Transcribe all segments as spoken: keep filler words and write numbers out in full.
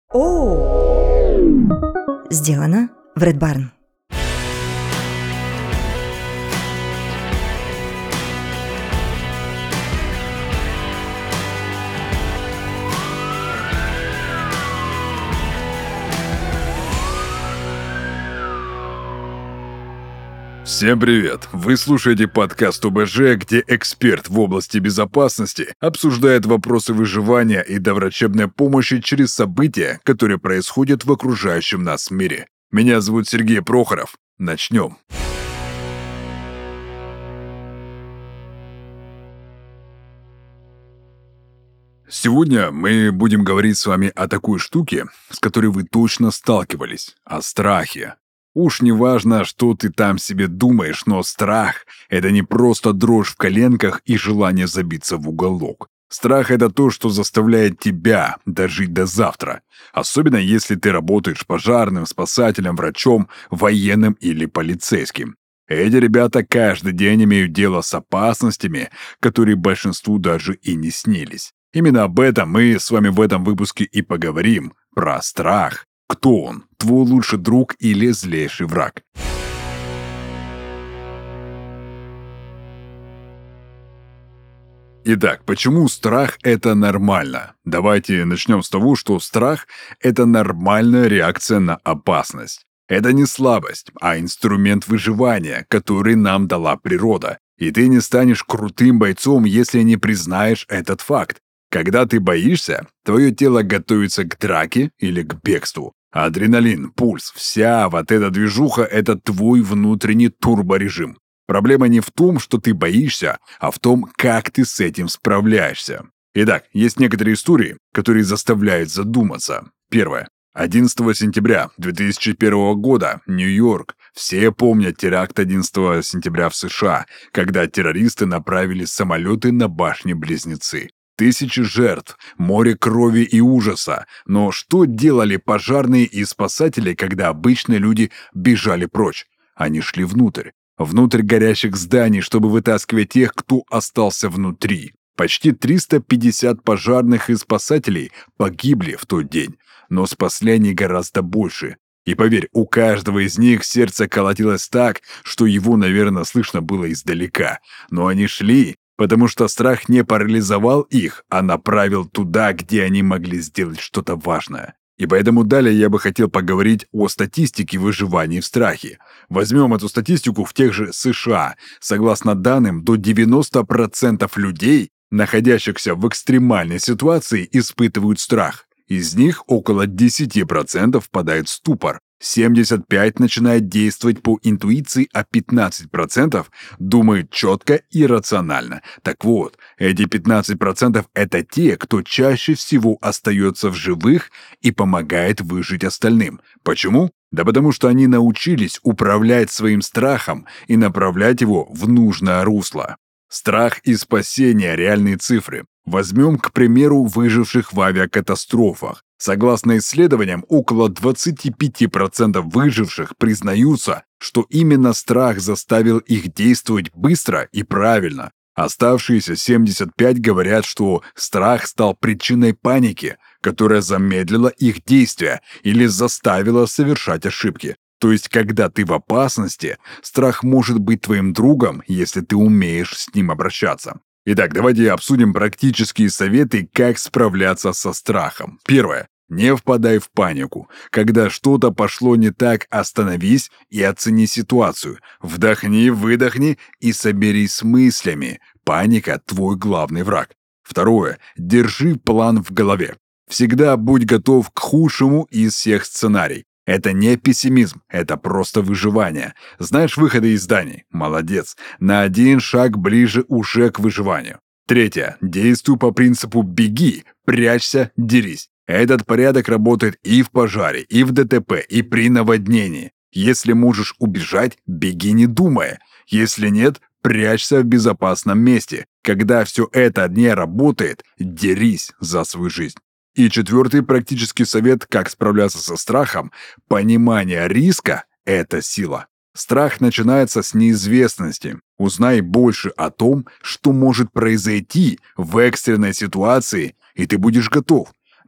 О! Сделано в Red Barn. Всем привет! Вы слушаете подкаст ОБЖ, где эксперт в области безопасности обсуждает вопросы выживания и доврачебной помощи через события, которые происходят в окружающем нас мире. Меня зовут Сергей Прохоров. Начнем. Сегодня мы будем говорить с вами о такой штуке, с которой вы точно сталкивались, о страхе. Уж не важно, что ты там себе думаешь, но страх – это не просто дрожь в коленках и желание забиться в уголок. Страх – это то, что заставляет тебя дожить до завтра. Особенно если ты работаешь пожарным, спасателем, врачом, военным или полицейским. Эти ребята каждый день имеют дело с опасностями, которые большинству даже и не снились. Именно об этом мы с вами в этом выпуске и поговорим. Про страх. Кто он? Твой лучший друг или злейший враг? Итак, почему страх – это нормально? Давайте начнем с того, что страх – это нормальная реакция на опасность. Это не слабость, а инструмент выживания, который нам дала природа. И ты не станешь крутым бойцом, если не признаешь этот факт. Когда ты боишься, твое тело готовится к драке или к бегству. Адреналин, пульс, вся вот эта движуха – это твой внутренний турборежим. Проблема не в том, что ты боишься, а в том, как ты с этим справляешься. Итак, есть некоторые истории, которые заставляют задуматься. Первое. одиннадцатого сентября две тысячи первого года, Нью-Йорк. Все помнят теракт одиннадцатого сентября в США, когда террористы направили самолеты на башни-близнецы. Тысячи жертв, море крови и ужаса. Но что делали пожарные и спасатели, когда обычные люди бежали прочь? Они шли внутрь. Внутрь горящих зданий, чтобы вытаскивать тех, кто остался внутри. Почти триста пятьдесят пожарных и спасателей погибли в тот день. Но спасли они гораздо больше. И поверь, у каждого из них сердце колотилось так, что его, наверное, слышно было издалека. Но они шли, потому что страх не парализовал их, а направил туда, где они могли сделать что-то важное. И поэтому далее я бы хотел поговорить о статистике выживания в страхе. Возьмем эту статистику в тех же США. Согласно данным, до девяноста процентов людей, находящихся в экстремальной ситуации, испытывают страх. Из них около десять процентов впадает в ступор. семьдесят пять процентов начинает действовать по интуиции, а пятнадцать процентов думают четко и рационально. Так вот, эти пятнадцать процентов это те, кто чаще всего остается в живых и помогает выжить остальным. Почему? Да потому что они научились управлять своим страхом и направлять его в нужное русло. Страх и спасение – реальные цифры. Возьмем, к примеру, выживших в авиакатастрофах. Согласно исследованиям, около двадцать пять процентов выживших признаются, что именно страх заставил их действовать быстро и правильно. Оставшиеся семьдесят пять процентов говорят, что страх стал причиной паники, которая замедлила их действия или заставила совершать ошибки. То есть, когда ты в опасности, страх может быть твоим другом, если ты умеешь с ним обращаться. Итак, давайте обсудим практические советы, как справляться со страхом. Первое. Не впадай в панику. Когда что-то пошло не так, остановись и оцени ситуацию. Вдохни, выдохни и соберись с мыслями. Паника – твой главный враг. Второе. Держи план в голове. Всегда будь готов к худшему из всех сценариев. Это не пессимизм, это просто выживание. Знаешь выходы из зданий? Молодец. На один шаг ближе уже к выживанию. Третье. Действуй по принципу «беги», «прячься», «дерись». Этот порядок работает и в пожаре, и в ДТП, и при наводнении. Если можешь убежать, беги не думая. Если нет, прячься в безопасном месте. Когда все это не работает, дерись за свою жизнь. И четвертый практический совет, как справляться со страхом. Понимание риска – это сила. Страх начинается с неизвестности. Узнай больше о том, что может произойти в экстренной ситуации, и ты будешь готов.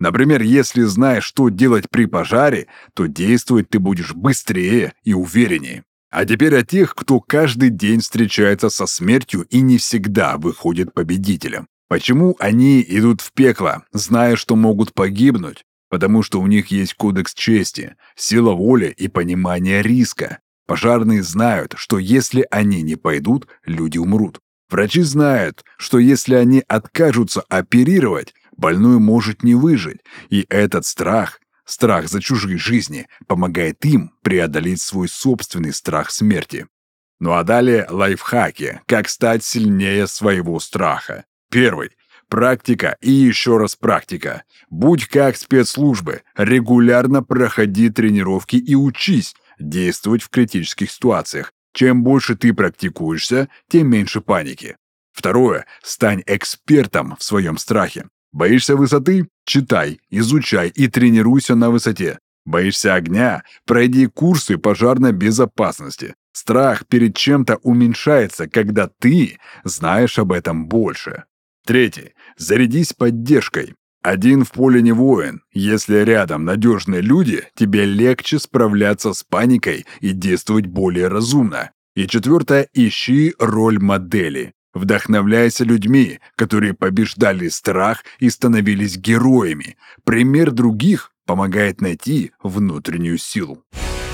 Например, если знаешь, что делать при пожаре, то действовать ты будешь быстрее и увереннее. А теперь о тех, кто каждый день встречается со смертью и не всегда выходит победителем. Почему они идут в пекло, зная, что могут погибнуть? Потому что у них есть кодекс чести, сила воли и понимание риска. Пожарные знают, что если они не пойдут, люди умрут. Врачи знают, что если они откажутся оперировать, больной может не выжить. И этот страх, страх за чужие жизни, помогает им преодолеть свой собственный страх смерти. Ну а далее лайфхаки, как стать сильнее своего страха. Первый. Практика и еще раз практика. Будь как спецслужбы, регулярно проходи тренировки и учись действовать в критических ситуациях. Чем больше ты практикуешься, тем меньше паники. Второе. Стань экспертом в своем страхе. Боишься высоты? Читай, изучай и тренируйся на высоте. Боишься огня? Пройди курсы пожарной безопасности. Страх перед чем-то уменьшается, когда ты знаешь об этом больше. Третий. Зарядись поддержкой. Один в поле не воин. Если рядом надежные люди, тебе легче справляться с паникой и действовать более разумно. И четвертое. Ищи роль модели. Вдохновляйся людьми, которые побеждали страх и становились героями. Пример других помогает найти внутреннюю силу.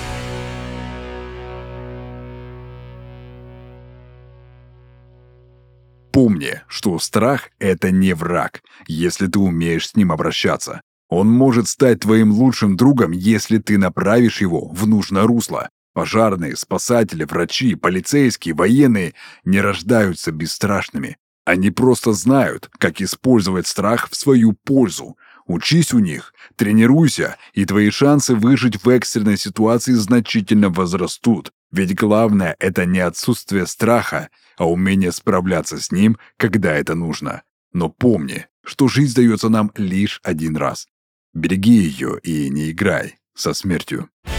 Помни, что страх – это не враг, если ты умеешь с ним обращаться. Он может стать твоим лучшим другом, если ты направишь его в нужное русло. Пожарные, спасатели, врачи, полицейские, военные не рождаются бесстрашными. Они просто знают, как использовать страх в свою пользу. Учись у них, тренируйся, и твои шансы выжить в экстренной ситуации значительно возрастут. Ведь главное – это не отсутствие страха, а умение справляться с ним, когда это нужно. Но помни, что жизнь дается нам лишь один раз. Береги ее и не играй со смертью.